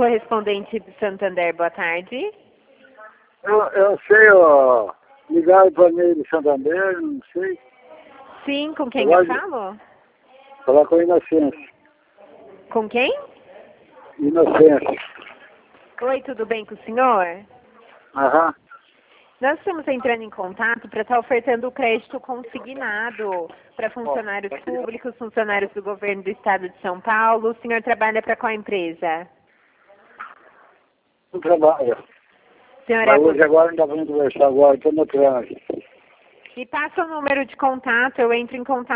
correspondente do Santander, boa tarde. Eu sei, ó, ligaram para mim de Santander, não sei. Sim, com quem eu falo? Falar com Inocência. Com quem? Inocência. Oi, tudo bem com o senhor? Aham. Nós estamos entrando em contato para estar ofertando o crédito consignado para funcionários públicos, funcionários do governo do estado de São Paulo. O senhor trabalha para qual empresa? Não trabalha. O senhor Mas hoje agora não dá para conversar agora, estou no trânsito. Me passa o número de contato, eu entro em contato